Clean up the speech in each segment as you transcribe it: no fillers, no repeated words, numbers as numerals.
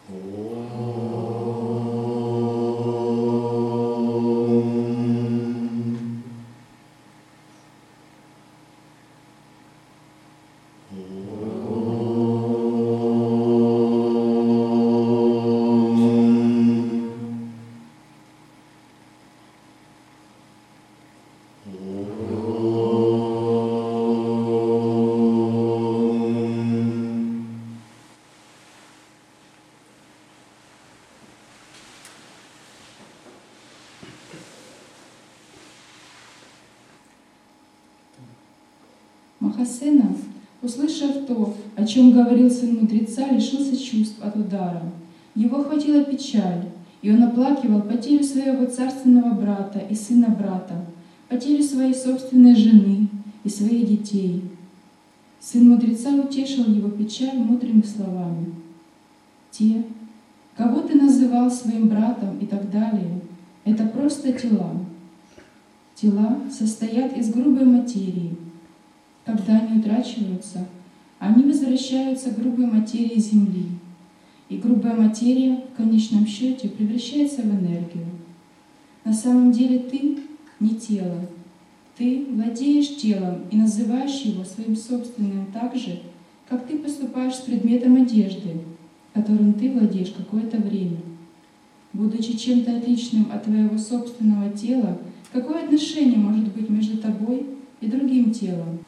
Махасена, услышав то, о чем говорил сын мудреца, лишился чувств от удара. Его охватила печаль, и он оплакивал потерю своего царственного брата и сына брата, потерю своей собственной жены и своих детей. Сын мудреца утешил его печаль мудрыми словами. Те, кого ты называл своим братом и так далее, это просто тела. Тела состоят из грубой материи. Когда они утрачиваются, они возвращаются к грубой материи Земли. И грубая материя в конечном счете превращается в энергию. На самом деле ты не тело. Ты владеешь телом и называешь его своим собственным так же, как ты поступаешь с предметом одежды, которым ты владеешь какое-то время. Будучи чем-то отличным от твоего собственного тела, какое отношение может быть между тобой и другим телом?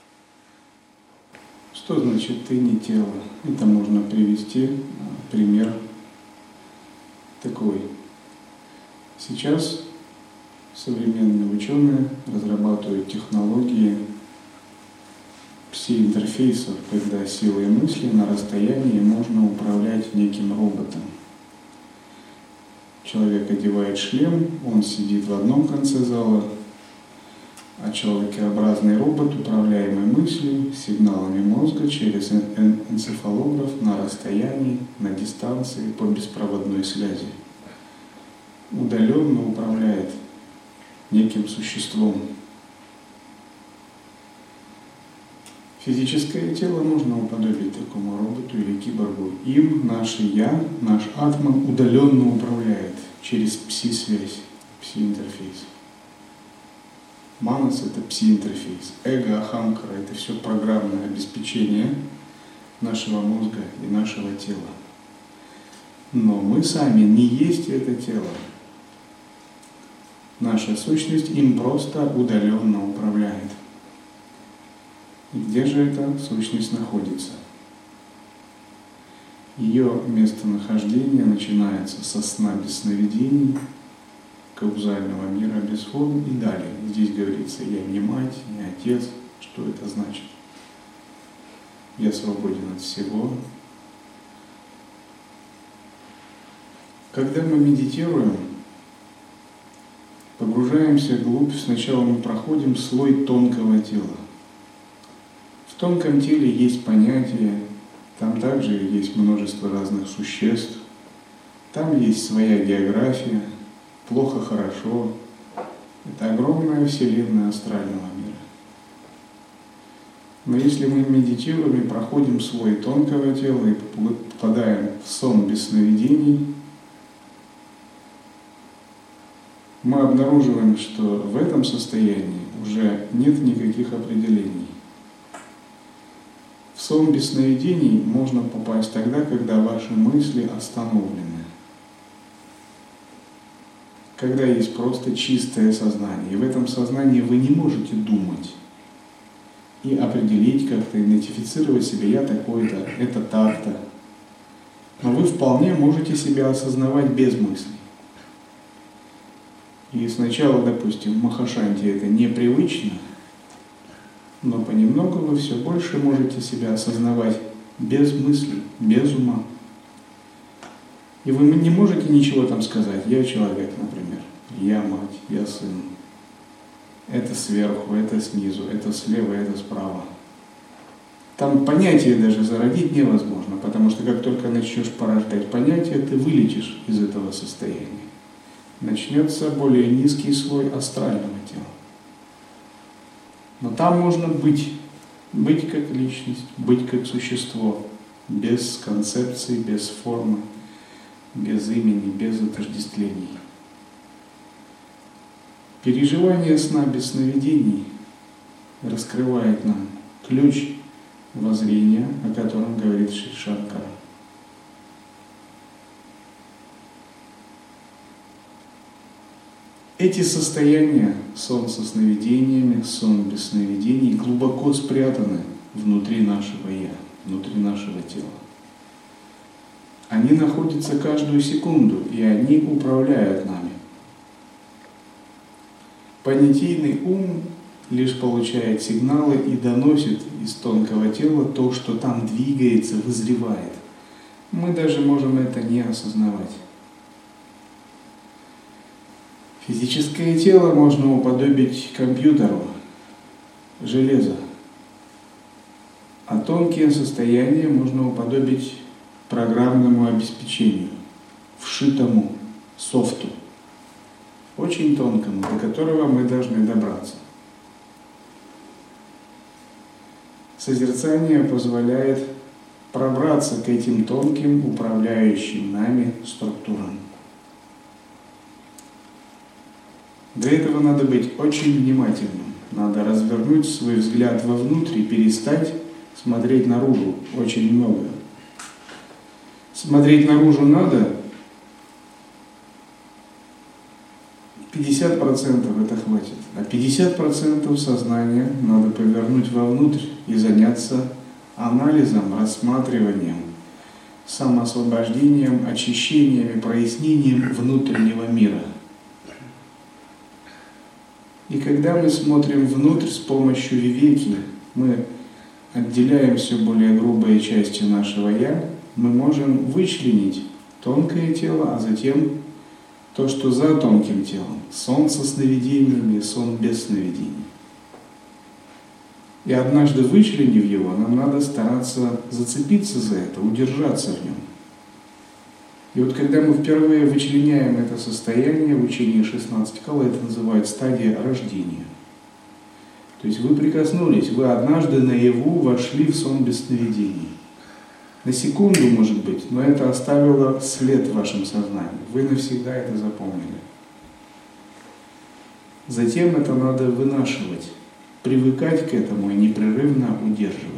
Что значит «ты не тело»? Это можно привести пример такой. Сейчас современные ученые разрабатывают технологии пси-интерфейсов, когда силой мысли на расстоянии можно управлять неким роботом. Человек одевает шлем, он сидит в одном конце зала, а человекообразный робот, управляемый мыслью, сигналами мозга через энцефалограф на расстоянии, на дистанции, по беспроводной связи, удаленно управляет неким существом. Физическое тело можно уподобить такому роботу или киборгу. Им наше «я», наш атман удаленно управляет через пси-связь, пси-интерфейс. Манас — это пси-интерфейс. Эго, ахамкара — это все программное обеспечение нашего мозга и нашего тела. Но мы сами не есть это тело. Наша сущность им просто удаленно управляет. И где же эта сущность находится? Ее местонахождение начинается со сна без сновидений, каузального мира без форм и далее. Здесь говорится: я не мать, не отец. Что это значит? Я свободен от всего. Когда мы медитируем, погружаемся вглубь, сначала мы проходим слой тонкого тела. В тонком теле есть понятия, там также есть множество разных существ, там есть своя география, плохо, хорошо. Это огромная вселенная астрального мира. Но если мы медитируем и проходим слой тонкого тела и попадаем в сон без сновидений, мы обнаруживаем, что в этом состоянии уже нет никаких определений. В сон без сновидений можно попасть тогда, когда ваши мысли остановлены. Когда есть просто чистое сознание. И в этом сознании вы не можете думать и определить как-то, идентифицировать себя: я такой-то, это так-то. Но вы вполне можете себя осознавать без мыслей. И сначала, допустим, в Махашанте это непривычно, но понемногу вы все больше можете себя осознавать без мыслей, без ума. И вы не можете ничего там сказать: я человек, например, я мать, я сын. Это сверху, это снизу, это слева, это справа. Там понятие даже зародить невозможно, потому что как только начнешь порождать понятие, ты вылетишь из этого состояния. Начнется более низкий слой астрального тела. Но там можно быть как личность, быть как существо, без концепции, без формы, без имени, без отождествлений. Переживание сна без сновидений раскрывает нам ключ воззрения, о котором говорит Шри Шанкара. Эти состояния, сон со сновидениями, сон без сновидений, глубоко спрятаны внутри нашего «я», внутри нашего тела. Они находятся каждую секунду, и они управляют нами. Понятийный ум лишь получает сигналы и доносит из тонкого тела то, что там двигается, вызревает. Мы даже можем это не осознавать. Физическое тело можно уподобить компьютеру, железо, а тонкие состояния можно уподобить программному обеспечению, вшитому софту, очень тонкому, до которого мы должны добраться. Созерцание позволяет пробраться к этим тонким, управляющим нами структурам. Для этого надо быть очень внимательным. Надо развернуть свой взгляд вовнутрь и перестать смотреть наружу очень много. Смотреть наружу надо 50% это хватит, а 50% сознания надо повернуть вовнутрь и заняться анализом, рассматриванием, самоосвобождением, очищением и прояснением внутреннего мира. И когда мы смотрим внутрь с помощью вивеки, мы отделяем все более грубые части нашего «я», мы можем вычленить тонкое тело, а затем то, что за тонким телом. Сон со сновидениями, сон без сновидений. И однажды вычленив его, нам надо стараться зацепиться за это, удержаться в нем. И вот когда мы впервые вычленяем это состояние в учении 16 кала, это называют стадия рождения. То есть вы прикоснулись, вы однажды наяву вошли в сон без сновидений. На секунду, может быть, но это оставило след в вашем сознании. Вы навсегда это запомнили. Затем это надо вынашивать, привыкать к этому и непрерывно удерживать.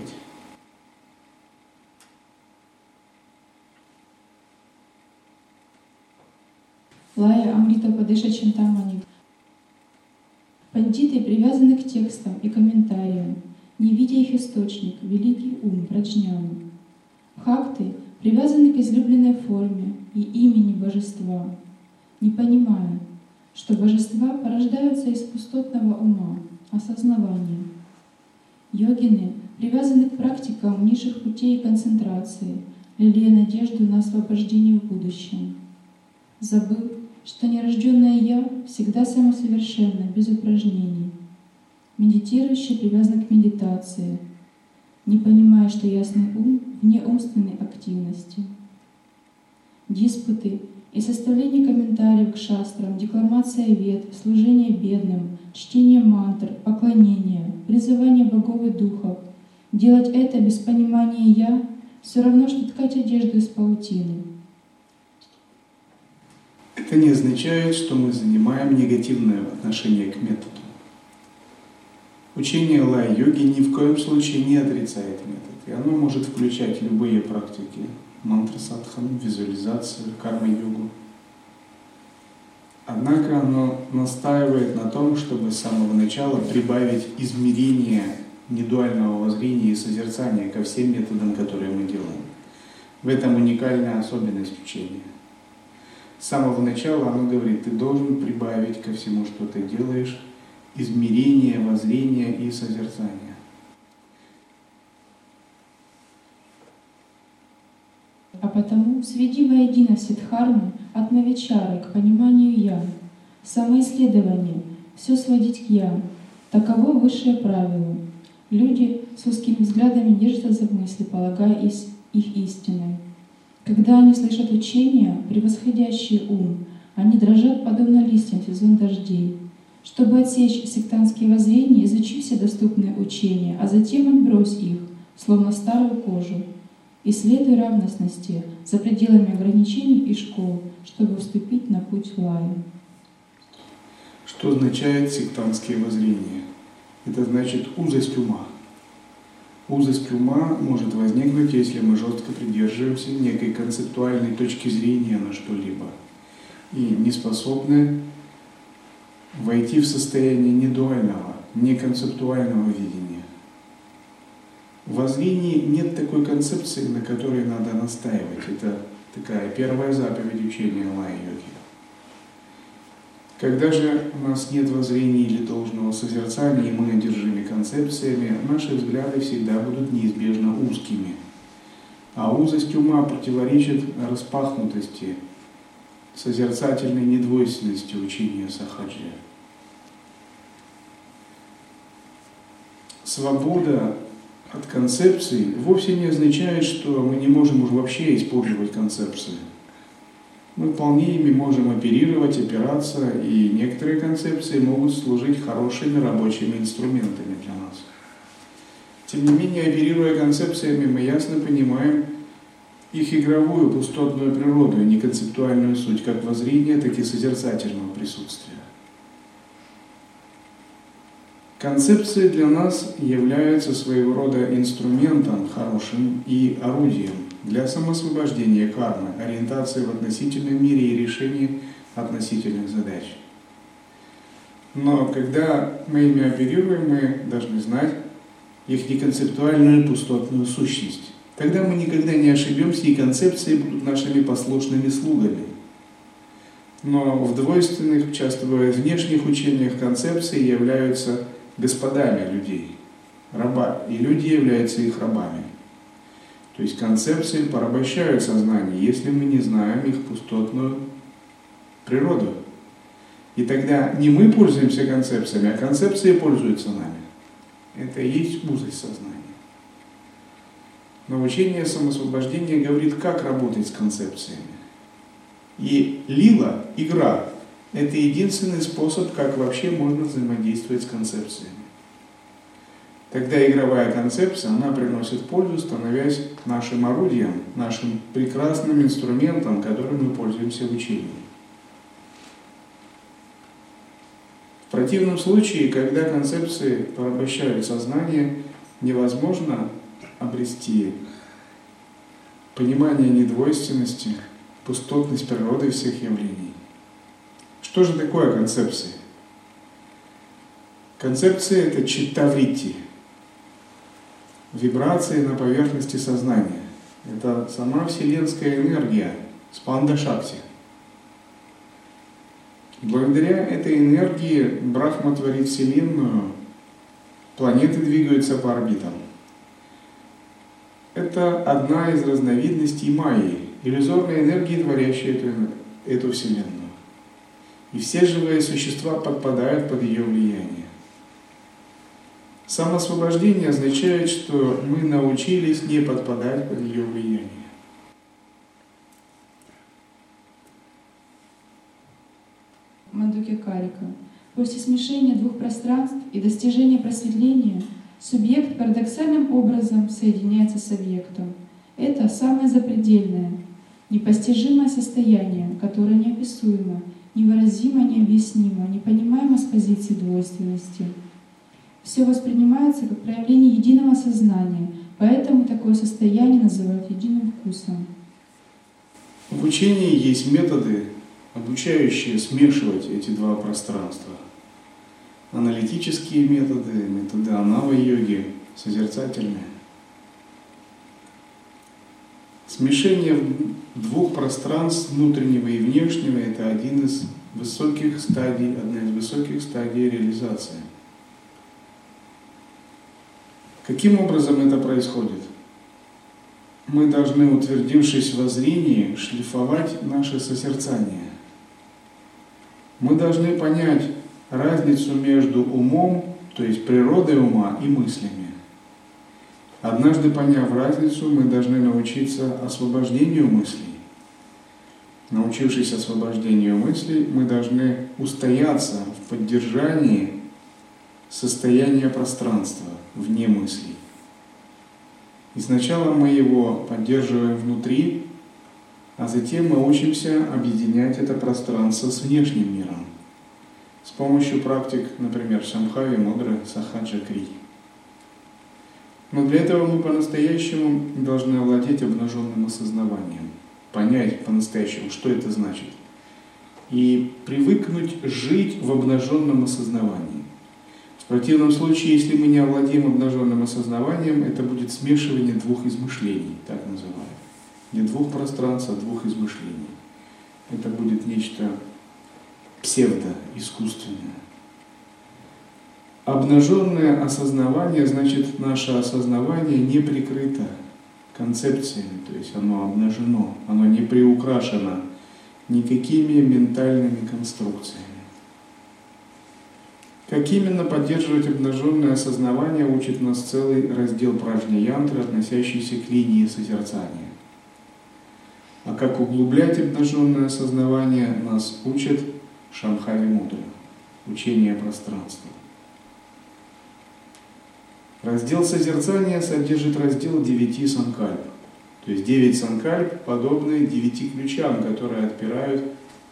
Лая Амрита Падеша Чинтамани. Пандиты привязаны к текстам и комментариям, не видя их источник, великий ум, праджняну. Бхакты привязаны к излюбленной форме и имени божества, не понимая, что божества порождаются из пустотного ума, осознавания. Йогины привязаны к практикам низших путей и концентрации, лелея надежду на освобождение в будущем. Забыв, что нерожденное «я» всегда самосовершенно, без упражнений. Медитирующий привязан к медитации, не понимая, что ясный ум вне умственной активности. Диспуты и составление комментариев к шастрам, декламация вед, служение бедным, чтение мантр, поклонение, призывание богов и духов. Делать это без понимания «я» все равно, что ткать одежду из паутины. Это не означает, что мы занимаем негативное отношение к методу. Учение лай-йоги ни в коем случае не отрицает метод, и оно может включать любые практики, мантра-садхану, визуализацию, карма-йогу. Однако оно настаивает на том, чтобы с самого начала прибавить измерение недуального воззрения и созерцания ко всем методам, которые мы делаем. В этом уникальная особенность учения. С самого начала оно говорит, ты должен прибавить ко всему, что ты делаешь, измерение, воззрение и созерцание. А потому сведи воедино все дхармы от навичары к пониманию «я». Самоисследование, все сводить к «я». Таково высшее правило. Люди с узкими взглядами держатся за мысли, полагая их истиной. Когда они слышат учения, превосходящие ум, они дрожат подобно листьям в сезон дождей. Чтобы отсечь сектантские воззрения, изучи все доступные учения, а затем отбрось их, словно старую кожу. Исследуй равностности за пределами ограничений и школ, чтобы вступить на путь лая. Что означает сектантские воззрения? Это значит узость ума. Узость ума может возникнуть, если мы жестко придерживаемся некой концептуальной точки зрения на что-либо и не способны войти в состояние недуального, неконцептуального видения. В воззрении нет такой концепции, на которой надо настаивать. Это такая первая заповедь учения лая-йоги. Когда же у нас нет воззрения или должного созерцания, и мы одержимы концепциями, наши взгляды всегда будут неизбежно узкими. А узость ума противоречит распахнутости, созерцательной недвойственности учения сахаджи. Свобода от концепций вовсе не означает, что мы не можем уж вообще использовать концепции. Мы вполне ими можем оперировать, опираться, и некоторые концепции могут служить хорошими рабочими инструментами для нас. Тем не менее, оперируя концепциями, мы ясно понимаем их игровую, пустотную природу и неконцептуальную суть как воззрения, так и созерцательного присутствия. Концепции для нас являются своего рода инструментом хорошим и орудием для самоосвобождения кармы, ориентации в относительном мире и решения относительных задач. Но когда мы ими оперируем, мы должны знать их неконцептуальную пустотную сущность. Тогда мы никогда не ошибемся, и концепции будут нашими послушными слугами. Но в двойственных, часто бывает внешних учениях, концепции являются господами людей, и люди являются их рабами. То есть концепции порабощают сознание, если мы не знаем их пустотную природу. И тогда не мы пользуемся концепциями, а концепции пользуются нами. Это и есть узость сознания. Но учение самосвобождения говорит, как работать с концепциями. И лила, игра, это единственный способ, как вообще можно взаимодействовать с концепциями. Тогда игровая концепция, она приносит пользу, становясь нашим орудием, нашим прекрасным инструментом, которым мы пользуемся в учении. В противном случае, когда концепции порабощают сознание, невозможно обрести понимание недвойственности, пустотность природы всех явлений. Что же такое концепции? Концепции – это читтавритти, вибрации на поверхности сознания. Это сама вселенская энергия, спанда-шакти. Благодаря этой энергии Брахма творит Вселенную, планеты двигаются по орбитам. Это одна из разновидностей майи, иллюзорной энергии, творящей эту Вселенную. И все живые существа подпадают под ее влияние. Самоосвобождение означает, что мы научились не подпадать под ее влияние. Мандукя-карика. После смешения двух пространств и достижения просветления субъект парадоксальным образом соединяется с объектом. Это самое запредельное, непостижимое состояние, которое неописуемо, невыразимо, необъяснимо, непонимаемо с позиции двойственности. Все воспринимается как проявление единого сознания, поэтому такое состояние называют единым вкусом. В учении есть методы, обучающие смешивать эти два пространства. Аналитические методы, методы анава-йоги, созерцательные. Смешение двух пространств, внутреннего и внешнего, это одна из высоких стадий реализации. Каким образом это происходит? Мы должны, утвердившись в воззрении, шлифовать наше созерцание. Мы должны понять разницу между умом, то есть природой ума, и мыслями. Однажды поняв разницу, мы должны научиться освобождению мыслей. Научившись освобождению мыслей, мы должны устояться в поддержании состояния пространства вне мыслей. И сначала мы его поддерживаем внутри, а затем мы учимся объединять это пространство с внешним миром с помощью практик, например, Шамбхави Мудры, Сахаджа Крии. Но для этого мы по-настоящему должны овладеть обнаженным осознаванием, понять по-настоящему, что это значит, и привыкнуть жить в обнаженном осознавании. В противном случае, если мы не овладеем обнаженным осознаванием, это будет смешивание двух измышлений, так называемых. Не двух пространств, а двух измышлений. Это будет нечто псевдоискусственное. Обнаженное осознавание, значит, наше осознавание не прикрыто концепциями, то есть оно обнажено, оно не приукрашено никакими ментальными конструкциями. Как именно поддерживать обнаженное осознавание, учит нас целый раздел Пражня-янтры, относящийся к линии созерцания. А как углублять обнаженное осознавание, нас учат Шамбхави Мудры, учение пространства. Раздел созерцания содержит раздел 9 санкальп. То есть 9 санкальп подобны 9 ключам, которые отпирают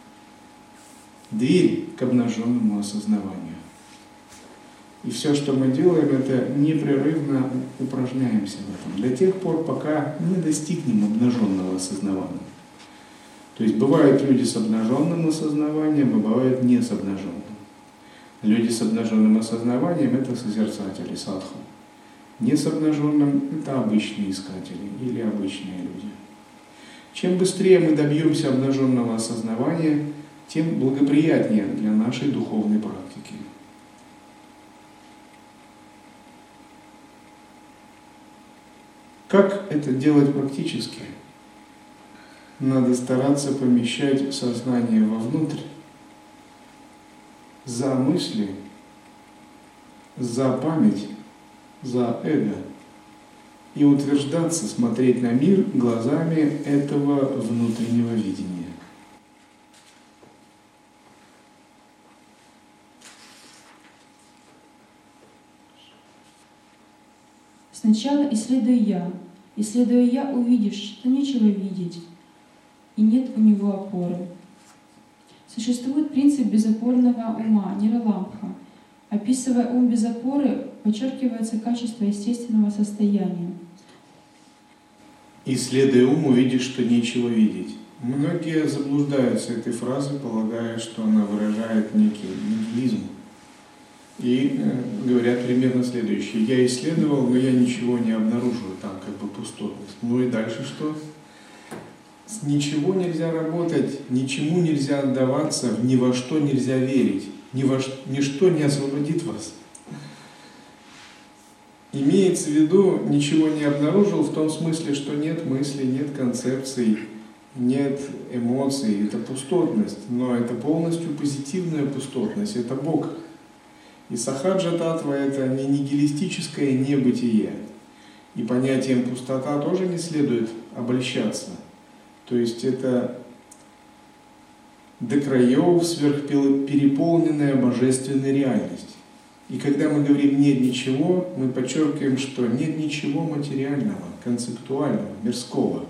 дверь к обнаженному осознаванию. И все, что мы делаем, это непрерывно упражняемся в этом, до тех пор, пока не достигнем обнаженного осознавания. То есть бывают люди с обнаженным осознаванием, а бывают не с обнаженным. Люди с обнаженным осознаванием – это созерцатели, садху. Не с обнаженным – это обычные искатели или обычные люди. Чем быстрее мы добьемся обнаженного осознавания, тем благоприятнее для нашей духовной практики. Как это делать практически? Надо стараться помещать сознание вовнутрь, за мысли, за память, за эго, и утверждаться, смотреть на мир глазами этого внутреннего видения. Сначала исследуй я. Исследуя я, увидишь, что нечего видеть, и нет у него опоры. Существует принцип безопорного ума, нираламбха. Описывая ум без опоры, подчеркивается качество естественного состояния. Исследуя ум, увидишь, что нечего видеть. Многие заблуждаются этой фразой, полагая, что она выражает некий нигилизм. И говорят примерно следующее. Я исследовал, но я ничего не обнаружил, там как бы пустотность. Ну и дальше что? С ничего нельзя работать, ничему нельзя отдаваться, ни во что нельзя верить, ничто не освободит вас. Имеется в виду, ничего не обнаружил в том смысле, что нет мыслей, нет концепций, нет эмоций, это пустотность, но это полностью позитивная пустотность, это Бог. И сахаджа татва – это не нигилистическое небытие. И понятием пустота тоже не следует обольщаться. То есть это до краев сверхпереполненная божественная реальность. И когда мы говорим «нет ничего», мы подчеркиваем, что нет ничего материального, концептуального, мирского.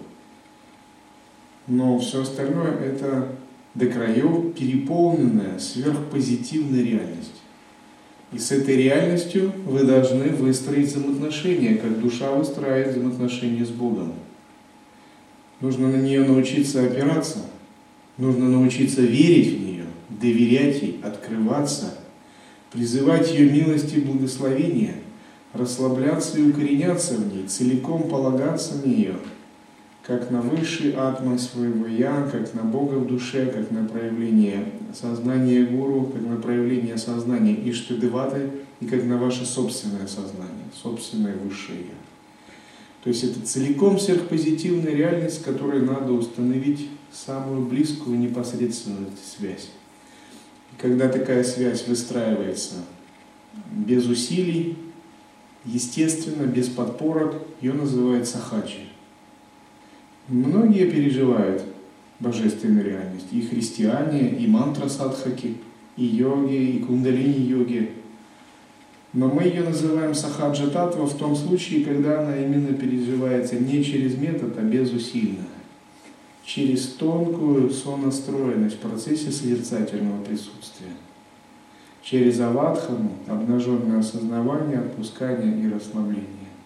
Но все остальное – это до краев переполненная сверхпозитивная реальность. И с этой реальностью вы должны выстроить взаимоотношения, как душа выстраивает взаимоотношения с Богом. Нужно на нее научиться опираться, нужно научиться верить в нее, доверять ей, открываться, призывать ее милости и благословения, расслабляться и укореняться в ней, целиком полагаться на нее, как на высший атман своего «я», как на Бога в душе, как на проявление сознания гуру, как на проявление сознания Иштадеваты и как на ваше собственное сознание, собственное высшее «я». То есть это целиком сверхпозитивная реальность, с которой надо установить самую близкую непосредственную связь. И когда такая связь выстраивается без усилий, естественно, без подпорок, ее называют сахаджи. Многие переживают божественную реальность, и христиане, и мантра-садхаки, и йоги, и кундалини-йоги. Но мы ее называем сахаджа татва в том случае, когда она именно переживается не через метод, а безусильно. Через тонкую сонастроенность в процессе созерцательного присутствия. Через авадхану, обнаженное осознавание, отпускание и расслабление.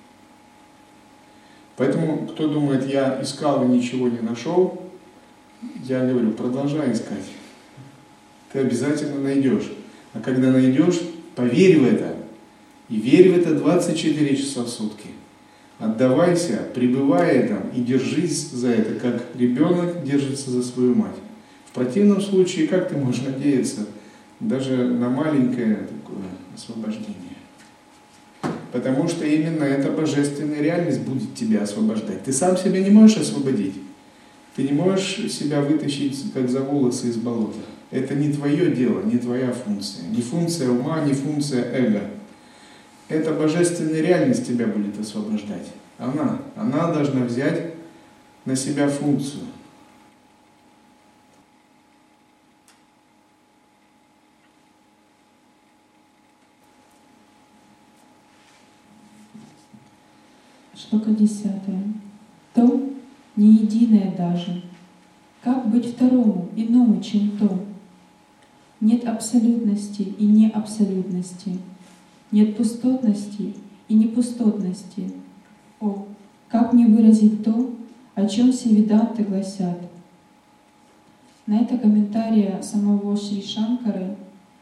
Поэтому, кто думает, я искал и ничего не нашел, я говорю, продолжай искать. Ты обязательно найдешь. А когда найдешь, поверь в это. И верь в это 24 часа в сутки. Отдавайся, пребывай этом и держись за это, как ребенок держится за свою мать. В противном случае, как ты можешь надеяться даже на маленькое такое освобождение? Потому что именно эта божественная реальность будет тебя освобождать. Ты сам себя не можешь освободить. Ты не можешь себя вытащить, как за волосы из болота. Это не твое дело, не твоя функция. Не функция ума, не функция эго. Эта божественная реальность тебя будет освобождать. Она должна взять на себя функцию. Шлока 10. То не единое даже. Как быть второму, иному, чем то? Нет абсолютности и неабсолютности. Нет пустотности и непустотности. О, как мне выразить то, о чем все веданты гласят? На это комментария самого Шри Шанкары,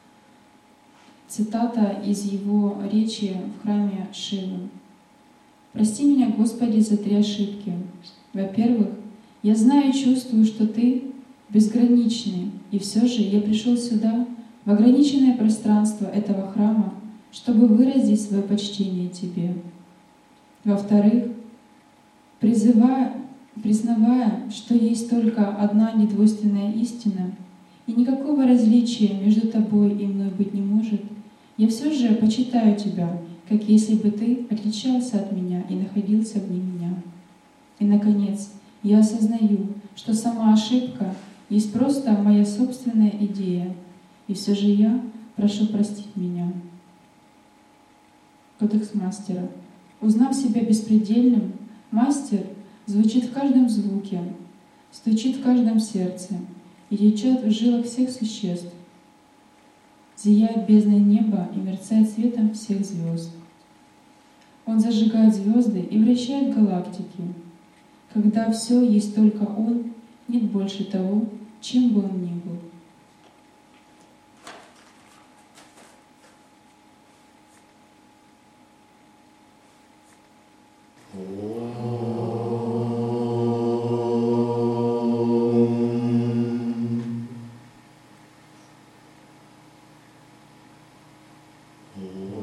цитата из его речи в храме Шивы. «Прости меня, Господи, за 3 ошибки. Во-первых, я знаю и чувствую, что Ты безграничный, и все же я пришел сюда, в ограниченное пространство этого храма, чтобы выразить свое почтение Тебе. Во-вторых, признавая, что есть только одна недвойственная истина, и никакого различия между Тобой и мной быть не может, я все же почитаю Тебя, как если бы Ты отличался от меня и находился вне меня. И, наконец, я осознаю, что сама ошибка есть просто моя собственная идея, и все же я прошу простить меня». Кодекс мастера. Узнав себя беспредельным, мастер звучит в каждом звуке, стучит в каждом сердце и течет в жилах всех существ, зияет бездной неба и мерцает светом всех звезд. Он зажигает звезды и вращает галактики. Когда все есть только Он, нет больше того, чем бы он ни был. Oh.